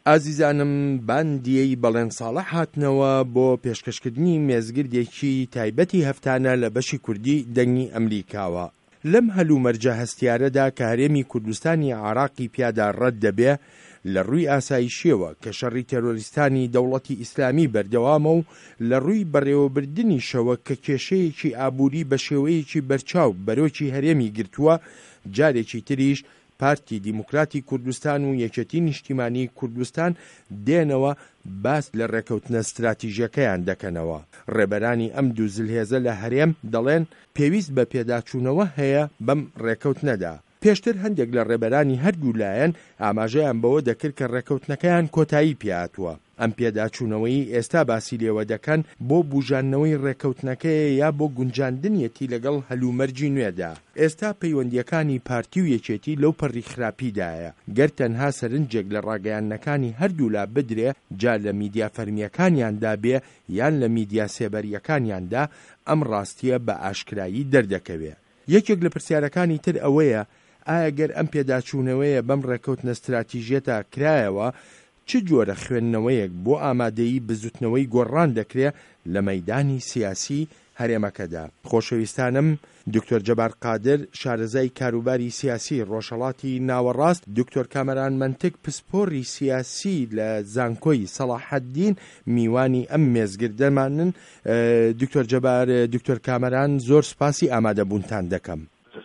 ئازیزانم باندیەی بەڵێن ساڵح هاتنەوە بۆ پێشکەشکردنی مێزگردێکی تایبەتی هەفتانە لە بەشی کوردی دەنگی ئەمریکاوە. لەم هەلومەرجە هەستیارەدا کە هەرێمی کوردستانی عێراقی پیادا ڕەت دەبێ لە ڕووی ئاسایشیەوە کە شەڕی تێرۆریستانی دەوڵەتی ئیسلامی بەردەوامە و لە ڕووی بەڕێوەبردنی شەوە کە کێشەیەکی ئابووری بە شێوەیەکی بەرچاو بەرۆکی هەرێمی گرتووە، جارێکی تریش پارتی دیموکراتی کوردستان و یەکێتی نیشتیمانی کوردستان دێنەوە باس لە ڕێکەوتنە استراتیژیەکەیان دەکەنەوە. ڕێبەرانی ئەم دوو زلهێزە لە هەرێم دەڵێن پێویست بە پێداچوونەوە هەیە بەم ڕێکەوتنەدا. پێشتر هەندێک لە ڕێبەرانی هەردوو لایەن ئاماژەیان بەوە دەکرد کە ڕێکەوتنەکەیان کۆتایی پێهاتووە. ئەم پێداچوونەوەی ئێستا باسی لێوە دەکەن بۆ بوژانەوەی ڕێکەوتنەکەیە یا بۆ گونجاندنیەتی لەگەڵ هەلومەرجی نوێدا. ئێستا پەیوەندیەکانی پارتی و یەکێتی لەو پەڕی خراپیدایە. گەر تەنها سەرنجێک لە ڕاگەیاندنەکانی هەردوو لا بدرێ، جا لە میدیا فەرمیەکانیاندا بێ یان لە میدیا سێبەریەکانیاندا، ئەم ڕاستیە بە ئاشکرایی دەردەکەوێ. یەکێک لە پرسیارەکانی تر ئەوەیە ئایا گەر ئەم پێداچوونەوەیە بەم ڕێکەوتنە استراتیژیەتە کرایەوە، چ جۆرە خوێندنەوەیەک بۆ ئامادەیی بزوتنەوەی گۆڕان دەکرێت لە مەیدانی سیاسی هەرێمەکەدا. خۆشەویستانم، دکتۆر جەبار قادر، شارەزای کاروباری سیاسی ڕۆژهەڵاتی ناوەڕاست، دکتۆر کامەران منتک، پسپۆڕی سیاسی لە زانکۆی سەلاحەددین، میوانی ئەم مێزگردەمانن. دکتۆر جەبار، دکتۆر کامەران، زۆر سپاسی ئامادەبوونتان دەکەم.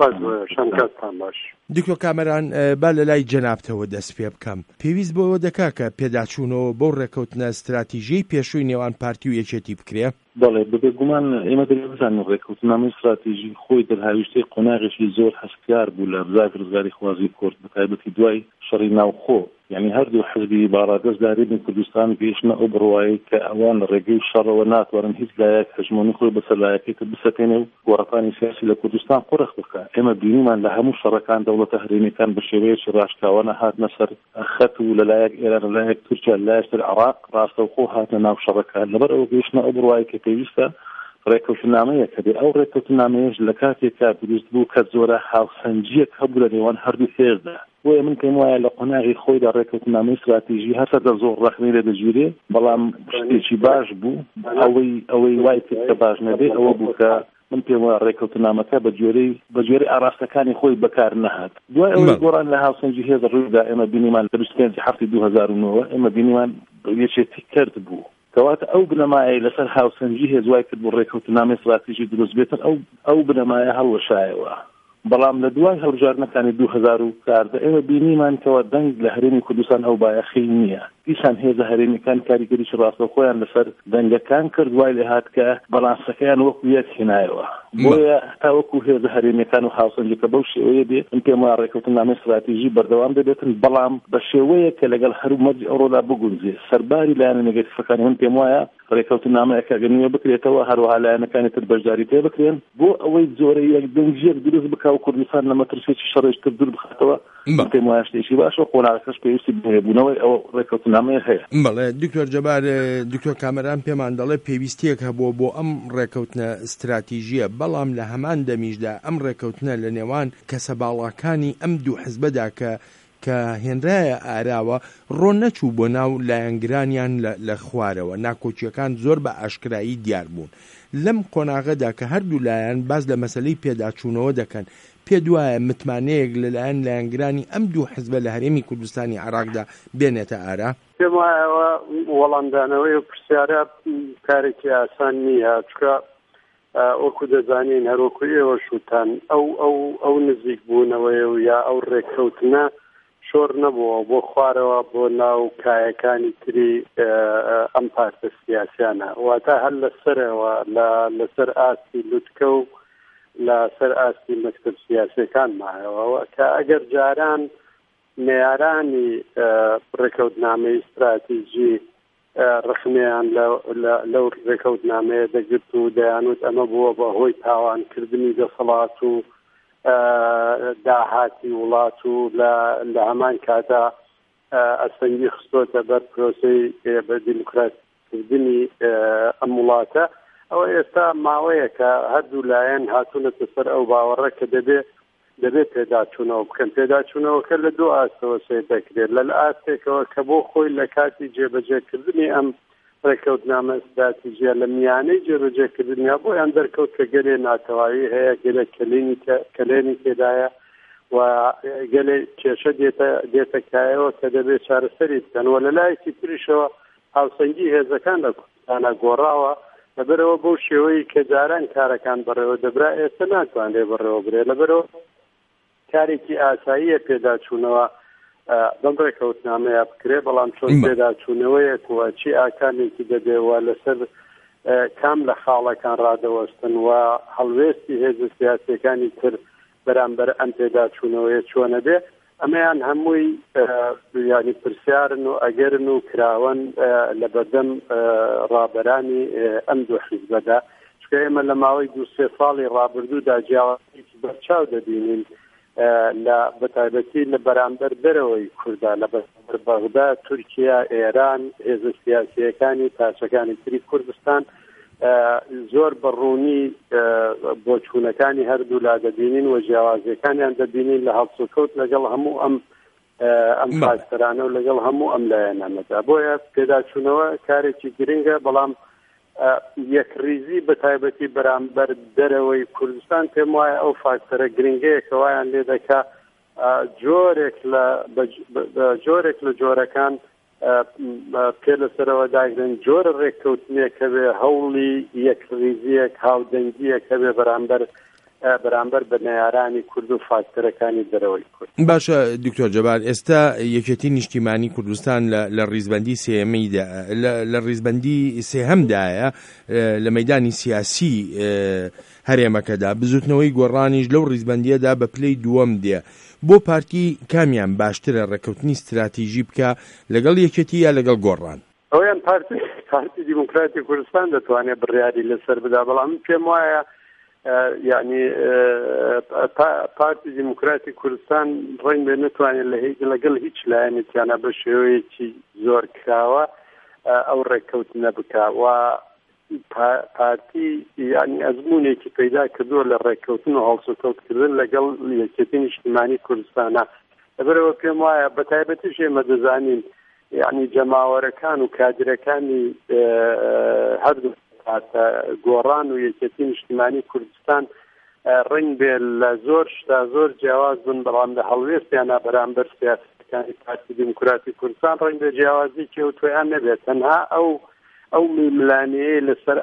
دکتۆر کامەران، با لە لای جەنابتەوە دەست پێ بکەم. پێویست بۆەوە دەکا کە پێداچوونەوە بۆ ڕێکەوتنە استراتیژیەی پێشووی نێوان پارتی و یەکێتی بکرێ؟ بەڵێ، بەبێگومان ئێمە دەبێت ڕێکەوتنامەی استراتیژی خۆی دەرهاویشتەی قۆناغێکی زۆر هەستیار بوو لە بزاف ڕزگاری خوازی کورد، بەتایبەتی دوای شەڕی ناوخۆ. یعنی هەردوو حزبی باڕادەستدارێتی کوردستان گەیشتنە ئەو بڕوایی کە ئەوان لە ڕێگەی شەڕەوە ناتوانن هیچ لایەک هەژمۆنی خۆی بەسەر لایەکەیەکە بسەپێنێ و گۆڕەپانی سیاسی لە کوردستان قوڕخ بکە. ئێمە بینیمان لە هەموو شەڕەکان دەوڵەتە هەرێمیەکان بە شێوەیەکی ڕاشکاوانە هاتنە سەر خەت و لەلایەک ئێران، لەلایەک تورکیا، لەلایەک عێراق ڕاستەوخۆ هاتنە ناو شەڕەکان. لەبەر ئەوە گەیشتنە ئەو بڕوایی کە پێویستە ڕێکەوتنامەیە کە ئەو ڕێکەوتنامەیەش لە کاتێکا دروست بوو کە زۆرە هاوسەنجیەک هەبوو لە نێوان هەردوو هێزدا. بۆیە من پێم وایە لە قۆناغی خۆیدا ڕێکەوتنامەی استراتیژی هەرچەندە زۆر ڕەخنەی لێ دەگیرێ، بەڵام شتێکی باش بوو. ئەوەی وای کرد کە باش نەبێ ئەوە بوو کە من پێم وایە ڕێکەوتنامەکە بە جۆرەی ئاراستەکانی خۆی بەکار نەهات. دوای ئەوەی گۆڕان لە هاوسەنجی هێز ڕوویدا، ئێمە بینیمان لە 25/7/2009 ئێمە بینیمان یەکێتی کرد بوو. کەواتە ئەو بنەمایە لەسەر هاوسەنجی هێزوای کرد بۆ ڕێکەوتنامەی استراتیژی دروست بێتن، ئەو بنەمایە هەڵوەشایەوە. بەڵام لە دوای هەڵبژاردنەکانی 2014 ئێمە بینیمان کەەوە دەنگ لە هەرێمی کوردستان ئەو بایەخی نییە. دیسان هێزە هەرێمیەکان کاریگەریی ڕاستەوخۆیان لەسەر دەنگەکان کرد، وای لێ هات کە بەڵانسەکەیان وەکو یەک هێنایەوە. بۆیە تا وەکو هێزە هەرێمیەکان و هاوسەنجەکە بەو شێوەیە بێت، من پێم وایە ڕێکەوتنامەی استراتیژی بەردەوام دەبێتن، بەڵام بە شێوەیە کە لەگەڵ هەرومەرجی ئەوڕۆدا بگونجێ. سەرباری لایەنە نێگەتیڤەکانی من پێم وایە ڕێکەوتنامەیەکە گەنیوە بکرێتەوە، هەروەها لایەنەکانی تر بەشداری پێ بکرێن بۆ ئەوەی زۆرە یەک دەنگێک دروست بکە و کوردستان لە مەترسێکی شەڕێشتر دوور بخاتەوە. پێم وایە شتێکی باشە، قۆناغەکەش پێویستی بهێبوونەوەی ئەو ڕێکەوتنامەیە هەیە. بەڵێ، دکتۆر جەبار، دکتۆر کامەران پێمان دەڵێ پێویستیەک هەبووە بۆ ئەم ڕێکەوتنە استراتیژیە، بەڵام لە هەمان دەمیشدا ئەم ڕێکەوتنە لە نێوان کەسە باڵاکانی ئەم دوو حزبەدا کە هێنرایە ئاراوە ڕۆ نەچوو بۆ ناو لایەنگرانیان لە خوارەوە. ناکۆچیەکان زۆر بە ئاشکرایی دیار بوون. لەم قۆناغەدا کە هەردوو لایەن باز لە مەسەلەی پێداچوونەوە دەکەن، پێ دوایە متمانەیەک لەلایەن لایەنگرانی ئەم دوو حزبە لە هەرێمی کوردستانی عێراقدا بێنێتە ئارا؟ پێم وایەوە وەڵامدانەوەی و پرسیارە کارێکی ئاسان نییە، چکە وەکو دەزانین هەروەکو ئێوە شوتان ئەو نزیک بوونەوەی و یا ئەو ڕێککەوتنە شۆر نەبووە بۆ خوارەوە بۆ ناو کایەکانی تری ئەم پارتە سیاسیانە، واتە هەر لەسەرەوە لەسەر ئاستی لوتکە و لەسەر ئاستی مەکتەب سیاسیەکان مایەوە کە ئەگەر جاران معیارانی ڕێکەوتنامەی استراتیژی ڕخنیان لەو ڕێکەوتنامەیە دەگرت و دەیانوت ئەمە بووە بە هۆی تاوانکردنی دەسەڵات و داهاتی وڵات و لە هەمان کاتا ئەسفەنگی خستۆتە بەر پرۆسەی بە دیموکراتکردنی ئەم وڵاتە. ئەوە ئێستا ماوەیە کە هەردوو لایەن هاتوونەتە سەر ئەو باوەڕە کە دەبێت دەبێت پێداچوونەوە بکەن. پێداچوونەوەکە لە دوو ئاستەوە سێ دەکرێت. لە ئاستێکەوە کە بۆ خۆی لە کاتی جێبەجێکردنی ئەم ڕێکەوتنامە استراتیژیە لە میانەی جێبەجێکردنیا بۆیان دەرکەوت کە گەلێ ناتەواوی هەیە، گەلێ کلێنی تێدایە و گەلێ کێشە دێتە کایەوە کە دەبێت چارەسەری بکەنەوە. لە لایەکی تریشەوە هاوسەنگی هێزەکان لە کوردستانە گۆڕاوە لەبەرەوە بەو شێوەی کە جاران کارەکان بەڕێوە دەبرا، ئێستا ناتوانێت بەڕێوە برێ. لەبەرەوە کارێکی ئاساییە پێداچوونەوە بەم ڕێکەوتنامەیە بکرێ، بەڵام چۆن پێداچوونەوەیەکوە چی ئاکامێکی دەبێەوە لەسەر کام لە خاڵەکان ڕادەوەستن و هەڵوێستی هێزە سیاسیەکانی تر بەرامبەر ئەم پێداچوونەوەیە چۆنە بێ. ئەمەیان هەمووی ینی پرسیارن و ئەگەرن و کراون لە بەردەم ڕابەرانی ئەم دوو حیزبەدا، چکە ئێمە لە ماوەی 2-3 ساڵی ڕابردوودا جیاوازێکی بەرچاو دەبینین لە بەتایبەتی لە بەرامبەر دەرەوەی کووردا، لە بەرامبەر بەغدا، تورکیا، ئێران، هێزە سیاسیەکانی پارچەکانی تری کوردستان زۆر بەڕوونی بۆچوونەکانی هەردوو لا دەبینین و جیاوازیەکانیان دەبینین لە هەڵسوکەوت لەگەڵ هەموو ئەم فاکتەرانە و لەگەڵ هەموو ئەم لایەنانەدا. بۆیە پێداچوونەوە کارێکی گرنگە، بەڵام یەکریزی بەتایبەتی بەرامبەر دەرەوەی کوردستان پێم وایە ئەو فاکتەرە گرنگەیە کە وایان لێ دەکا جۆرێک لە جۆرەکان پێ لەسەرەوە داگرن، جۆرە ڕێککەوتنێکە بێ هەوڵی یەکریزیەک هاودەنگیەکە بێ بەرامبەر بە نەیارانی کورد و فاکتەرەکانی دەرەوەی کورد. باشە دکتۆر جەبار، ئێستا یەکێتی نیشتیمانی کوردستان لە ڕیزبەندی سێهەمیدا لە ڕیزبەندی سێهەمدایە لە مەیدانی سیاسی هەرێمەکەدا، بزوتنەوەی گۆڕانیش لەو ڕیزبەندیەدا بە پلەی دووەم دێ. بۆ پارتی کامیان باشترە ڕێکەوتنی استراتیژی بکە لەگەڵ یەکێتی یا لەگەڵ گۆڕان؟ ئەویان پارتی دیموکراتی کوردستان دەتوانێت بڕیاری لەسەر بدا، بەڵام پێم وایە یعنی پارتی دیموکراتی کوردستان ڕەنگ بێ نتوانێت لەگەڵ هیچ لایەنێکیانە بە شێوەیەکی زۆر کراوە ئەو ڕێککەوتنە بکە و پارتی یعنی ئەزمونێکی پەیدا کردووە لە ڕێککەوتن و هەڵسوکەوتکردن لەگەڵ یەکێتی نیشتیمانی کوردستانە. لەبەرەوە پێم وایە بەتایبەتیش ئێمە دەزانین یعنی جەماوەرەکان و کادرەکانی هەردوو گۆڕان و یەکێتی نیشتیمانی کوردستان ڕنگ بێ لە زۆر شتا زۆر جیاواز بن، بەڵام لە هەڵوێستیانە بەرامبەر سیاسەکانی پارتی دیموکراتی کوردستان ڕنگ بێ جیاوازی کێوتویان نەبێت. تەنها ئەو میملانەیە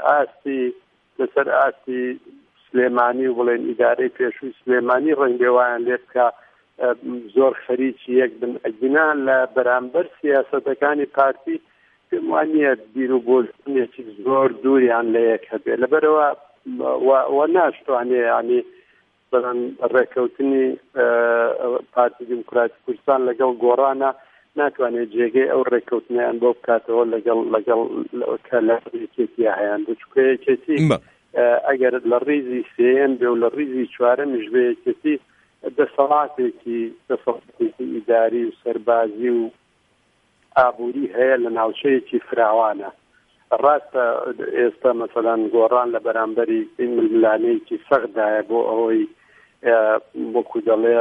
لەسەر ئاستی سلێمانی و بڵێن ئیدارەی پێشووی سلێمانی ڕنگ بێ وایان لێ بکە زۆر خەریکی یەک بن. ئەگینا لە بەرامبەر سیاسەتەکانی پارتی پێم وانیە بیر و بۆژنێکی زۆر دووریان لە یەک هەبێ. لەبەرەوە و ناشتوانێ ینی بەڵام ڕێککەوتنی پارتی دیموکراتی کوردستان لەگەڵ گۆڕانە ناتوانێت جێگەی ئەو ڕێککەوتنیان بۆ بکاتەوە لەگەڵ کە لە یەکێتی هەیەیان بچکە یەکێتی ئەگەر لە ڕیزی سێیەم بێ و لە ڕیزی چوارەمیش بێ یەکێتی دەسەڵاتێکی ئیداری و سەربازی و ئابووری هەیە لە ناوچەیەکی فراوانە. ڕاستە ئێستا مەسەلەن گۆڕان لە بەرامبەری این ملانەیەکی سەختدایە بۆ ئەوەی وەکو دەڵێ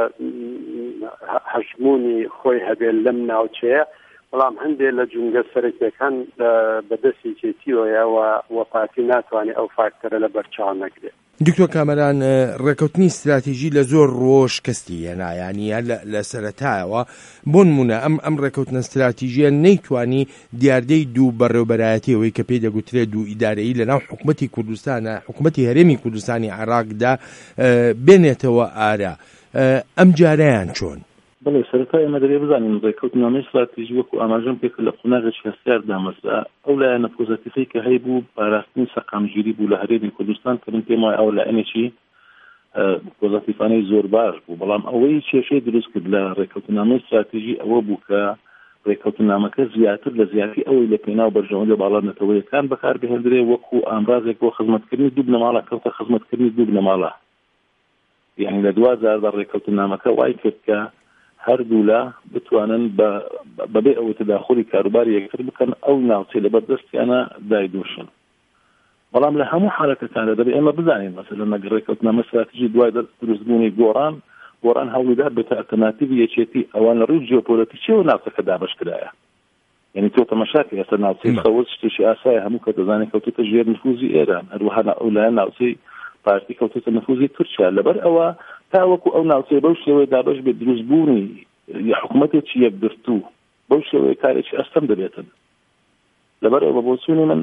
هەژمونی خۆی هەبێت لەم ناوچەیە، بەڵام هەندێک لە جونگە سەرەکیەکان بەدەستی چێتیوەیە و پارتی ناتوانێت ئەو فاکتەرە لە بەرچاو نەگرێت. دکتۆر کامەران، ڕێکەوتنی استراتیژی لە زۆر ڕۆژ کەستی هێنایانە لە سەرەتایەوە بۆ نمونە ئەم ڕێکەوتنە استراتیژیە نەیتوانی دیاردەی دوو بەڕێوەبەرایەتیەوەی کە پێی دەگوترێت دوو ئیدارەیی لەناو حکوومەتی کوردستانە، حکوومەتی هەرێمی کوردستانی عێراقدا بێنێتەوە ئارە. ئەم جارەیان چۆن؟ بەڵێ سەرەتا ئێمە دەبێ بزانین ڕێکەوتنامەی استراتیژی وەکو ئاماژەم پێکرد لە قۆناغێکی هەستیار دامەزرا. ئەو لایەنە پۆزەتیفەی کە هەیبوو پاراستنی سەقامگیری بوو لە هەرێمی کوردستان کە من پێم وایە ئەو لایەنێکی پۆزەتیفانەی زۆر باش بوو، بەڵام ئەوەی کێشەی دروست کرد لە ڕێکەوتنامەی استراتیژی ئەوە بوو کە ڕێکەوتنامەکە زیاتر لە زیاتی ئەوەی لە پێناو بەرژەوەندە باڵا نەتەوەیەکان بەکاربهێنرێ وەکو ئامڕازێک بۆ خزمەتکردنی دوو بنەماڵە کەوتە خزمەتکردنی دوو بنەماڵە. یعنی لە 2000 ڕێکەوتنامەکە وای کرد کە هەردوو لا بتوانن بەبێ ئەوە تداخلی کاروباری یەکتر بکەن ئەو ناوچەی لەبەردەستیانە دایدۆشن. بەڵام لە هەموو حالەتەکاندا دەبێت ئێمە بزانین مەسەلەن ئەگەر ڕێکەوتنامە استراتیژی دوای دروستبوونی گۆڕان گۆڕان هەوڵیدا بێتە ئەلتەرناتیڤی یەکێتی ئەوان لە ڕووی جیۆپۆلیتیکیەوە ناوچەکە دابەشکرایە. یعنی تۆ تەماشاکە ئێستا ناوچەی خەوەت شتێکی ئاسایە، هەموو کە دەزانێت کەوتوتە ژێر نفوزی ئێران، هەروەها ئەولایەن ناوچەی پارتی کەوتوتە نفوزی تورکیا. لەبەر ئەوە تاوەکو ئەو ناوچەی بەو شێوەیە دابەش بێت دروستبوونی حکوومەتێکی یەکگرتوو بەو شێوەیە کارێکی ئەستەم دەبێتن. لەبەر ئەوە بۆ چوونی من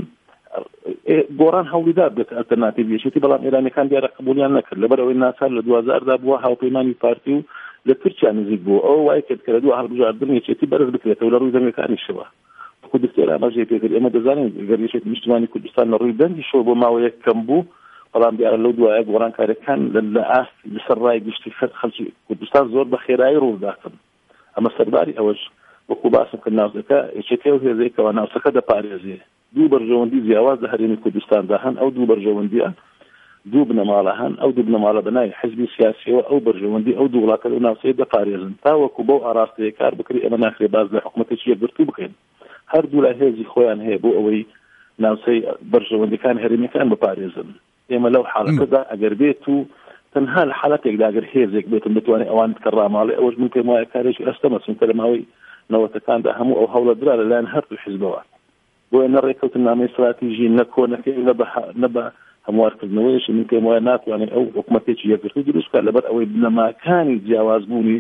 گۆڕان هەوڵیدا بێت ئەلتەرناتیڤ یەکێتی، بەڵام ئێرانیەکان دیارە قبولیان نەکرد. لەبەر ئەوەی ناچار لە 2000دا بووە هاوپەیمانی پارتی و لە تورکیا نزیک بوو. ئەو وای کرد کە لە دوای هەڵبژاردن یەکێتی بەرز بکرێتەوە لە ڕووی دەنگەکانیشەوە. کوردستان ئاماژەی پێکرد. ئێمە دەزانین گەر یەکێتی نیشتیمانی کوردستان لە ڕووی دەنگی شۆ بۆ ماوەیەک کەم بوو، بەڵام دیارە لەو دوایە گۆڕانکاریەکان لە ئاستی لەسەر ڕای گشتی خەڵکی کوردستان زۆر بە خێرایی ڕووداکەن. ئەمە سەرباری ئەوەش وەکو باسم کرد ناوچەکە یەکێتی ئەو هێزەیەکەوە ناوچەکە دەپارێزێ. دوو بەرژەوەندی جیاواز لە هەرێمی کوردستاندا هەن، ئەو دوو بەرژەوەندیە دوو بنەماڵە هەن، ئەو دوو بنەماڵە بەناوی حیزبی سیاسیەوە ئەو بەرژەوەندی ئەو دوو وڵاتە لەو ناوچەیە دەپارێزن تاوەکو بەو ئاراستەیە کار بکرێت. ئەمە ناخرێ باز لە حکوومەتێکی یەکگرتوو بکەین. هەردوو لە هێزی خۆیان هەیە بۆ ئەوەی ناوچەی بەرژەوەندەکان هەرێمیەکان بپارێزن. ئێمە لەو حاڵەتەدا ئەگەر بێت و تەنها لە حاڵەتێکدا ئەگەر هێزێک بێتن بتوانێت ئەوانت کە ڕاماڵێ، ئەوەش من پێم وایە کارێکی ئەستەمە، چونکە لە ماوەی نەوەتەکاندا هەموو ئەو هەوڵە درا لەلایەن هەردوو حیزبەوە. بۆیە نەڕێکەوتن نامەی استراتیژی نەکۆنەکەی نە بە هەموارکردنەوەیشی من پێم وایە ناتوانێت ئەو حکوومەتێکی یەکگرتوو دروست بکات، لەبەر ئەوەی بنەماکانی جیاوازبوونی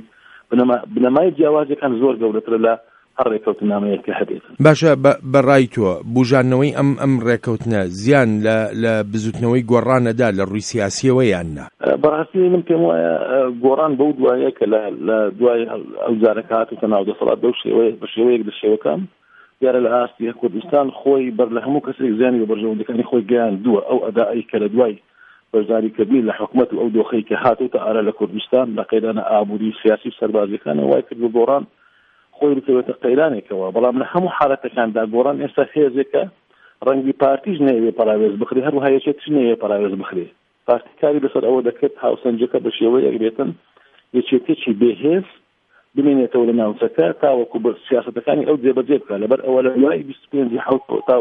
بنەمای جیاوازەکان زۆر گەورەترە لە هەر ڕێکەوتن نامەیەکە هەبێت. باشە بەڕای تۆ بژاردنەوەی ئەم ڕێکەوتنە زیان لە بزوتنەوەی گۆڕانەدا لە ڕووی سیاسیەوە یان نا؟ بەڕاستی من پێم وایە گۆڕان بەو دوایە کە لە دوای ئەو جارەکە هاتوتە ناو دەسەڵات بە شێوەیەک دەشێوەکان دیارە لە ئاستی کوردستان خۆی بەر لە هەموو کەسێک زیانی بە بەرژەوەندەکانی خۆی گەیاندووە. ئەو ئەدای کە لە دوای بەشداریکردنی لە حکوومەت و ئەو دۆخەی کە هاتوتە ئارە لە کوردستان لە قەیرانە ئابووری سیاسی سەربازیەکان وای کرد بە گۆڕان خۆی بکەوێتە قەیرانێکەوە. بەڵام لە هەموو حالەتەکاندا گۆڕان ئێستا هێزێکە ڕەنگی پارتیش نەیەوێ پاراوێز بخرێ، هەروەها یەکێتیش نەیەوێ پاراوێز بخرێ. پارتیکاری بەسەر ئەوە دەکرد هاوسەنجەکە بە شێوەیەک بێتن یەکێتێکی بێهێز بمێنێتەوە لە ناوچەکە تاوەکو بە سیاسەتەکانی ئەو جێبەجێ بکات. لەبەر ئەوە لە دوای 25 حوت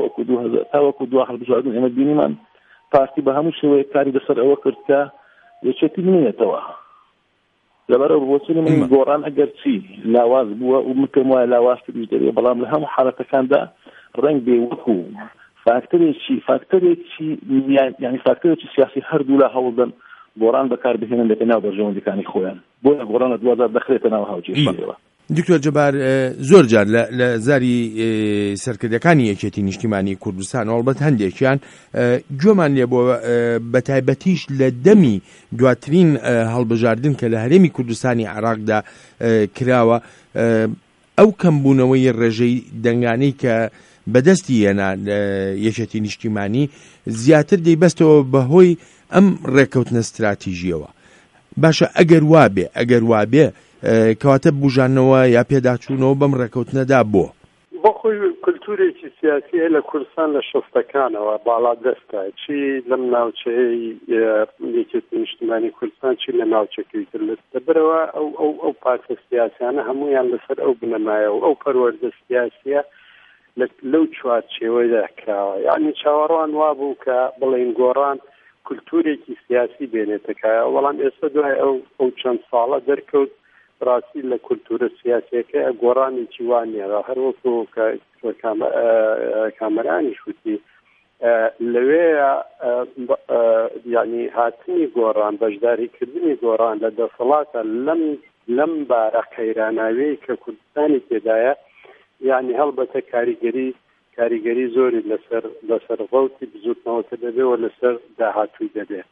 تاوەکو دو هەڵبژاردن ئێمە بینیمان پارتی بە هەموو شێوەیەک کاری بەسەر ئەوە کرد کە یەکێتی بمێنێتەوە. لەبەرەوە بۆچوونی من گۆڕان ئەگەر چی لاواز بووە و من پێم وایە لاوازتریش دەبێت، بەڵام لە هەموو حالەتەکاندا ڕەنگ بێ وەکو فاکتۆرێکی یعنی فاکتۆرێکی سیاسی هەردوو لە هەوڵدەن گۆڕان بەکاربهێنن لە ناو بەرژەوەندەکانی خۆیان. بۆیە گۆڕان لە 2000 دەخرێتە ناو هاوچێشتەوە. دکتۆر جەبار زۆر جار لە زاری سەرکردەکانی یەکێتی نیشتیمانی کوردستان ئەڵبەت هەندێکیان گوێمان لێ بۆ بەتایبەتیش لە دەمی دواترین هەڵبژاردن کە لە هەرێمی کوردستانی عێراقدا کراوە ئەو کەمبوونەوەی ڕێژەی دەنگانەی کە بەدەستی هێنا یەکێتی نیشتیمانی زیاتر دەیبەستەوە بەهۆی ئەم ڕێکەوتنە استراتیژیەوە. باشە ئەگەر وابێ کەواتە بژاردنەوە یا پێداچوونەوە بەم ڕێکەوتنەدا بۆ خۆی کولتورێکی سیاسی لە کوردستان لە شەستەکانەوە باڵا دەستە، چی لەم ناوچەی یەکێتی نیشتیمانی کوردستان چی لە ناوچەکەی تر لەبەرەوە ئەو پارتە سیاسیانە هەمویان لەسەر ئەو بنەمایە و ئەو پەروەردە سیاسیە لەو چوارچێوەیدا کراوە. یعنی چاوەڕوان وابوو کە بڵێن گۆڕان کولتورێکی سیاسی بێنێتەکایە، بەڵام ئێستا دوای ئەو چەند ساڵە دەرکەوت ڕاستی لە کولتورە سیاسیەکە گۆڕانێکی وانێرە هەروەکو کامەرانی شوتی لەوەیە یعنی هاتنی گۆڕان بەشداریکردنی گۆڕان لە دەسەڵاتە لەم بارە قەیراناوەی کە کوردستانی تێدایە، یعنی هەڵبەتە کاریگەری زۆری لەسەر ڕەوتی بزوتنەوەکە دەبێت و لەسەر داهاتووی دەبێت.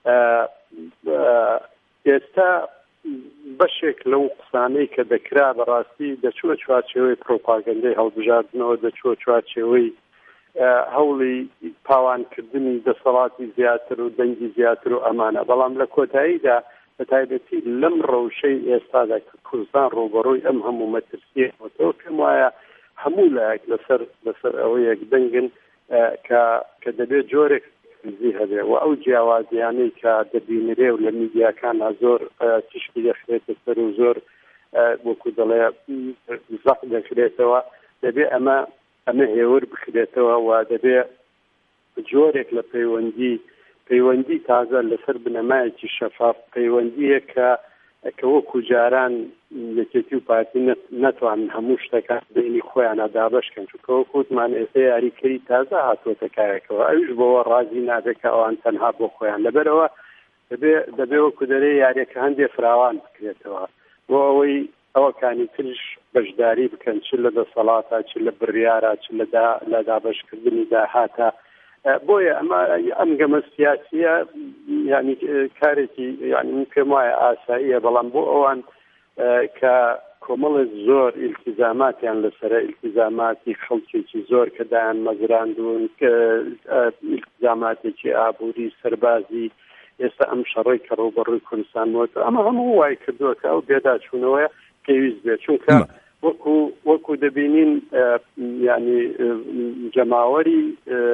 ئێستا بەشێک لەو قسانەی کە دەکرا بەڕاستی دەچووە چوارچێوەی پرۆپاگەندەی هەڵبژاردنەوە، دەچووە چوارچێوەی هەوڵی پاوانکردنی دەسەڵاتی زیاتر و دەنگی زیاتر و ئەمانە. بەڵام لە کۆتاییدا بەتایبەتی لەم ڕەوشەی ئێستادا کە کوردستان ڕوبەڕووی ئەم هەموو مەترسیەوە پێم وایە هەموو لایەک لەسەر ئەوەیەک دەنگن کە دەبێت جۆرێک هەبێ و ئەو جیاوازیانەی کە دەبینرێ و لە میدیاکانە زۆر تشتی دەخرێتە سەر و زۆر وەکو دەڵێ زەق دەکرێتەوە، دەبێت ئەمە هێور بخرێتەوە و دەبێت جۆرێک لە پەیوەندی تازە لەسەر بنەمایەکی شەفاف، پەیوەندیە کە کە وەکو جاران یەکێتی و پارتی نەتوانن هەموو شتەکان بینی خۆیانە دابەشکەن چونکە وەکو وتمان ئێستا یاریکەری تازە هاتووەتە کارێکەوە ئەویش بەوە ڕازی نابێت کە ئەوان تەنها بۆ خۆیان لەبەرەوە دەبێ وەکو دەرێ یاریەکە هەندێک فراوان بکرێتەوە بۆ ئەوەی ئەوەکانی تریش بەشداری بکەن چ لە دەسەڵاتە چ لە بڕیارە چ لە دابەشکردنی داهاتە بۆیە ئەم گەمە سیاسیە ینی کارێکی ینی من پێم وایە ئاساییە بەڵام بۆ ئەوان کە کۆمەڵێک زۆر ئیلتیزاماتیان لەسەر ئیلتیزاماتی خەڵکێکی زۆر کە دایان مەزراندون ئیلتیزاماتێکی ئابووری سەربازی ئێستا ئەم شەڕی کە ڕوبەڕووی کوردستان وەتە ئەمە هەموو وای کردووە کە ئەو بێداچوونەوەیە پێویست بێت چونکە وەکو دەبینین ینی جەماوەری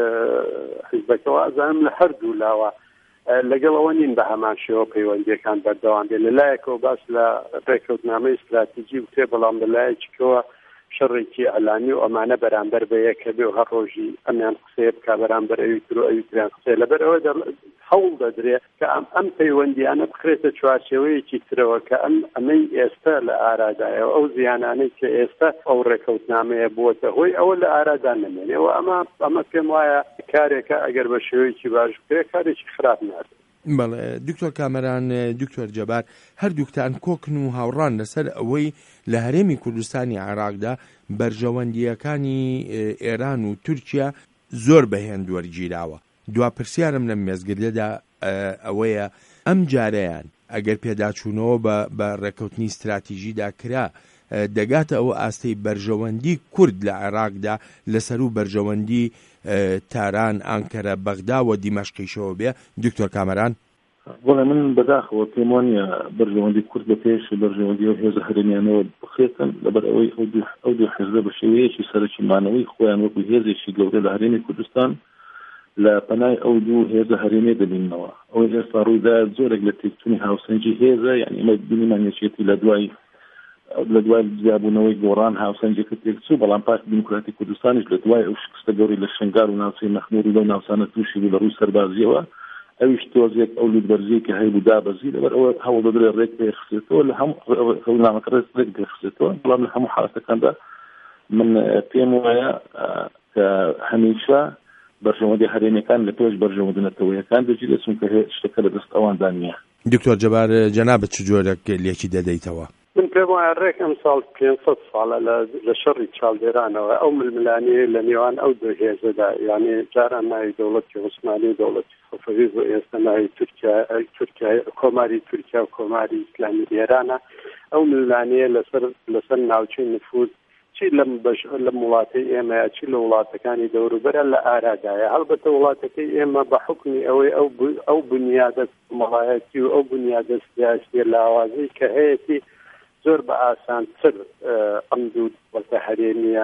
حیزبەکەوە ئازانم لە هەردوو لاوە لەگەڵەوە نین بە هەمان شێوە پەیوەندیەکان بەردەوام بێت لەلایەکەوە باس لە ڕێکەوتنامەی استراتیجی وتێ بەڵام لەلایەکەوە شەڕێکی ئەلانی و ئەمانە بەرامبەر بە یەکە بێ و هەر ڕۆژی ئەمیان قسەیە بکە بەرامبەر ئەوی تر و ئەوی تریان قسەیە لەبەرەوە هەوڵ دەدرێت کە ئەم پەیوەندیانە بخرێتە چوارچێوەیەکی ترەوە کە ئەمەی ئێستا لە ئارادایەوە ئەو زیانانەی کە ئێستا ئەو ڕێکەوتنامەیە بووەتە هۆی ئەوە لە ئارادا نەمێنێەوە ئەمە پێم وایە کارێکە ئەگەر بە شێوەیەکی باش بکرێت کارێکی خراپ نابێت. بەڵێ دکتۆر کامەران دکتۆر جەبار هەردووکتان کۆکن و هاوڕان لەسەر ئەوەی لە هەرێمی کوردستانی عێراقدا بەرژەوەندیەکانی ئێران و تورکیا زۆر بەهێن وەرگیراوە. دوا پرسیارم لەم مێزگردەدا ئەوەیە ئەم جارەیان ئەگەر پێداچوونەوە بە ڕێکەوتنی استراتیژیدا کرا دەگاتە ئەوە ئاستەی بەرژەوەندی کورد لە عێراقدا لەسەر و بەرژەوەندی تاران ئانکەرە بەغدا و دیمەشقیشەوە بێ. دکتۆر کامەران بۆڵێ من بەداخەوە پێم وانییە بەرژەوەندی کورد بە پێش بەرژەوەندی و هێزە هەرێمیانەوە بخێتن لەبەر ئەوەی ئەو دوو حێزە بە شێوەیەکی سەرەکی مانەوەی خۆیان وەکو هێزێکی گەورە لە هەرێمی کوردستان لە پەنای ئەو دوو هێزە هەرێمێ دەبینەوە. ئەوەی ئێستا ڕوویدا زۆرێک لە تێکچوونی هاوسەنگی هێزە یعنی ئمە بینیمانێکێتی لە دوای جیابوونەوەی گۆڕان هاوسەنگێکە تێکچوو بەڵام پارتی دیموکراتی کوردستانیش لە دوای ئەو شکستە گەوری لە شنگار و ناوچەی مەخمور و لەو ناوچانە تووشی بوو لە ڕووی سەربازیەوە ئەویش تۆزێک ئەو لودبەرزەیە کە هەیە بوو دابەزی لەبەر ئەوە هەوڵ دەدرێت ڕێک پێخسێتەوە لە هەموو ڕێونامەکە ڕێک پێخسێتەوە بەڵام لە هەموو حالەتەکاندا من پێم وایە کە هەمیشە بەرژەوەندی هەرێمیەکان لە پێش بەرژەوەندنەتەوەیەکان دەگیرێت چونکە شتەکە لە دەست ئەواندا نییە. دکتۆر جەبار جەنابەت چ جۆرەك لێکی دەدەیتەوە؟ من پێم وایە ڕێک ئەم ساڵ 500 ساڵە لە شەڕی چاودێرانەوە ئەو ململانەیە لە نێوان ئەو دوو هێزەدا یعنی جاران ناوی دەوڵەتی عوسمانی و دەوڵەتی سەفەوی و ئێستا ناوی تورکیا کۆماری تورکیا و کۆماری ئیسلامی ئێرانە ئەو ململانەیە لەسەر ناوچەی نفوذ چی لە وڵاتی ئێمە چی لە وڵاتەکانی دەوروبەرە لە ئارادایە هەڵبەتە وڵاتەکەی ئێمە بە حکمی ئەوەی ئەو بنیادە مەڵایەتی و ئەو بنیادە سیاسی لاوازی کە هەیەی زۆر بە ئاسانتر ئەم دوو وەڵتە هەرێمیە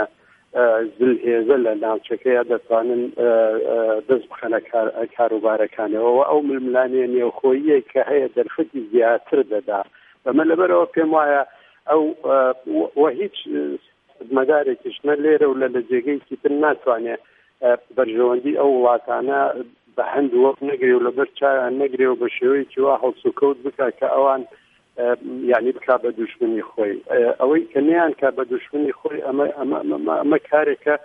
زلهێزە لە ناوچەکەیە دەتوانن دەست بخەنە کاروبارەکانەوە ئەو ململانەیە نێوخۆییە کە هەیە دەرفەتی زیاتر دەدا بەمە لەبەرەوە پێم وایە ئەو وە هیچ مەدارێکیش نە لێرە و لە جێگەیکی تر ناتوانێت بەرژەوەندی ئەو وڵاتانە بە هەندوو وەک نەگرێ و لەبەر چاویان نەگرێ و بە شێوەیەکی وا هەڵسوکەوت بکە کە ئەوان یعنی بکا بە دوشمنی خۆی ئەوەی کە نەیان کا بە دوشمنی خۆی ئەمە کارێکە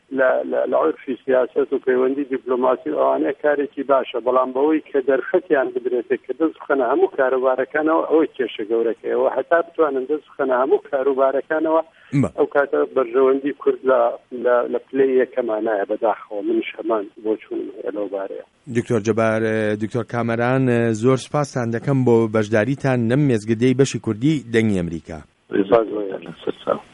لە عرفی سیاست و پەیوەندی دیپلۆماسی ئەوانەیە کارێکی باشە بەڵام بەوەی کە دەرفەتیان بدرێتێت کە دەست بخەنە هەموو کاروبارەکانەوە ئەوەی کێشە گەورەکەیەوە هەتا بتوانن دەست بخەنە هەموو کاروبارەکانەوە ئەو کاتە بەرژەوەندی کورد لە پلەی یەکەمانایە بەداخەوە منش هەمان بۆ چوونم لەو بارەیە. دکتۆر جەبار دکتۆر کامەران زۆر سپاسان دەکەم بۆ بەشداریتان لەم مێزگردەی بەشی کوردی دەنگی ئەمریکا.